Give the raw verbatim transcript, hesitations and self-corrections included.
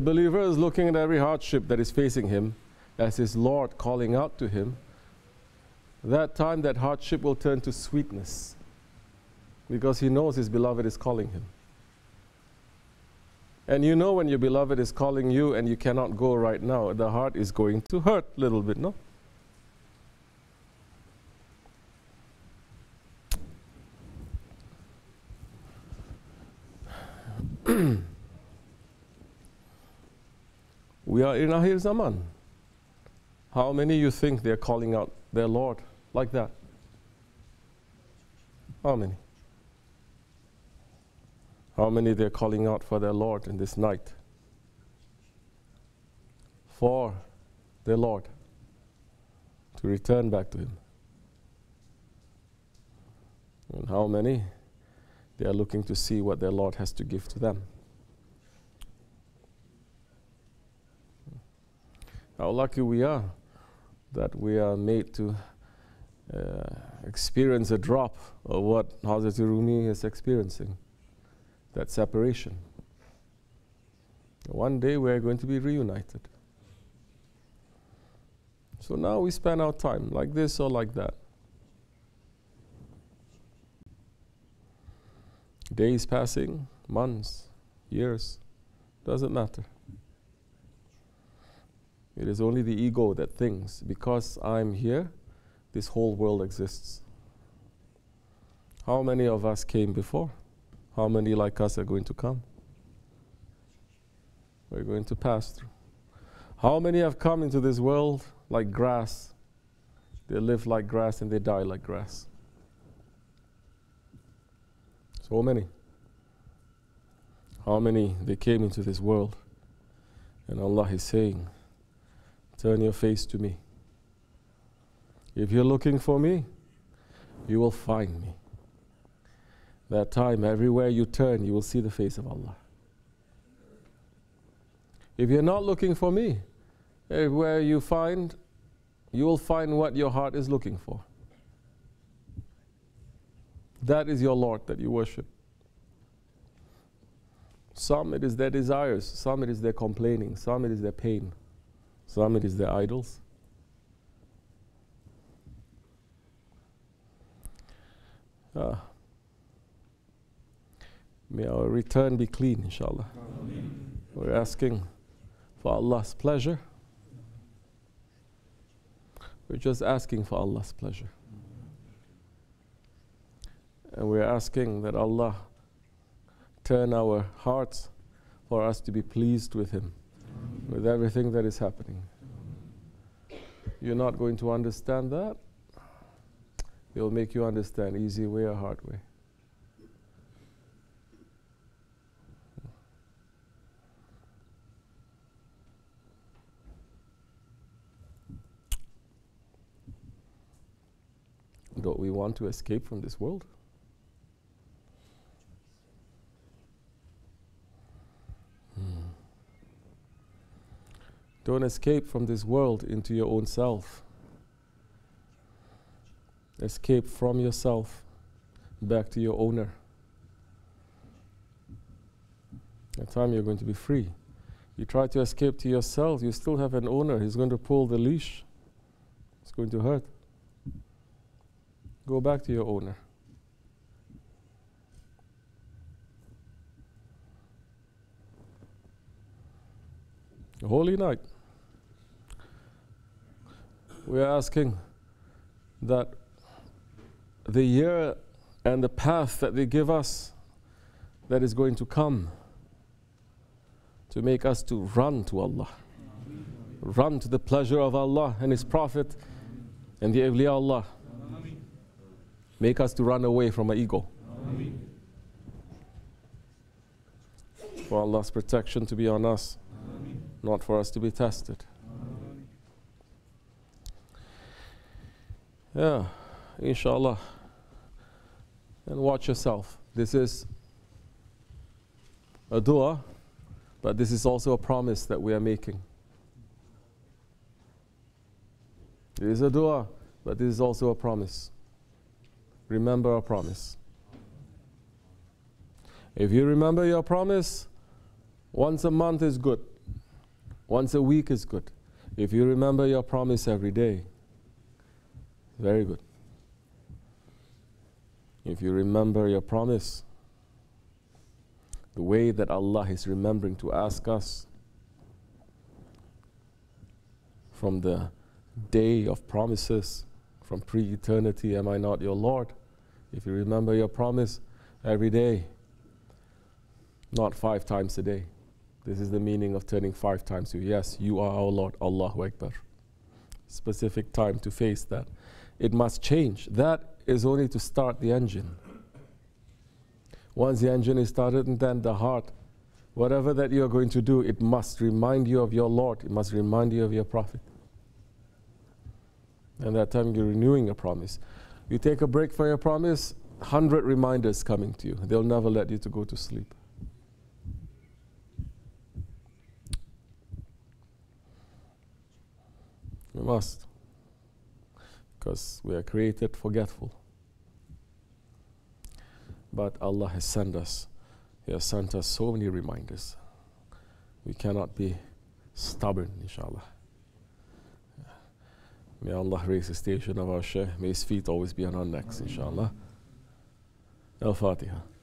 believer is looking at every hardship that is facing him as his Lord calling out to him, that time that hardship will turn to sweetness because he knows his beloved is calling him. And you know when your beloved is calling you and you cannot go right now, the heart is going to hurt a little bit, no? We are in Akhir Zaman. How many you think they're calling out their Lord like that? How many? How many they're calling out for their Lord in this night? For their Lord to return back to Him. And how many they are looking to see what their Lord has to give to them. How lucky we are that we are made to uh, experience a drop of what Hazrat Rumi is experiencing, that separation. One day we are going to be reunited. So now we spend our time like this or like that. Days passing, months, years, doesn't matter. It is only the ego that thinks, because I'm here, this whole world exists. How many of us came before? How many like us are going to come? We're going to pass through. How many have come into this world like grass? They live like grass and they die like grass. So many. How many they came into this world and Allah is saying, turn your face to me. If you're looking for me, you will find me. That time, everywhere you turn, you will see the face of Allah. If you're not looking for me, everywhere you find, you will find what your heart is looking for. That is your Lord that you worship. Some it is their desires, some it is their complaining, some it is their pain, some it is their idols. Ah. May our return be clean, inshallah. Amen. We're asking for Allah's pleasure. We're just asking for Allah's pleasure. And we're asking that Allah turn our hearts for us to be pleased with Him, with everything that is happening. You're not going to understand that. He'll make you understand easy way or hard way. Don't we want to escape from this world? Hmm. Don't escape from this world into your own self. Escape from yourself back to your owner. That time you're going to be free. You try to escape to yourself, you still have an owner. He's going to pull the leash. It's going to hurt. Go back to your owner. A holy night. We are asking that the year and the path that they give us that is going to come to make us to run to Allah. Run to the pleasure of Allah and His Prophet and the awliya Allah. Make us to run away from our ego. Amen. For Allah's protection to be on us, Amen. Not for us to be tested. Amen. Yeah, inshallah. And watch yourself. This is a dua, but this is also a promise that we are making. It is a dua, but this is also a promise. Remember our promise. If you remember your promise, once a month is good. Once a week is good. If you remember your promise every day, very good. If you remember your promise, the way that Allah is remembering to ask us from the day of promises, from pre-eternity, am I not your Lord? If you remember your promise every day, not five times a day. This is the meaning of turning five times to, yes, you are our Lord, Allahu Akbar. Specific time to face that. It must change. That is only to start the engine. Once the engine is started, and then the heart, whatever that you are going to do, it must remind you of your Lord. It must remind you of your Prophet. And that time you're renewing a promise. You take a break from your promise, hundred reminders coming to you. They'll never let you to go to sleep. We must. Because we are created forgetful. But Allah has sent us. He has sent us so many reminders. We cannot be stubborn, inshallah. May Allah raise the station of our Shaykh. May his feet always be on our necks, inshallah. Al-Fatiha.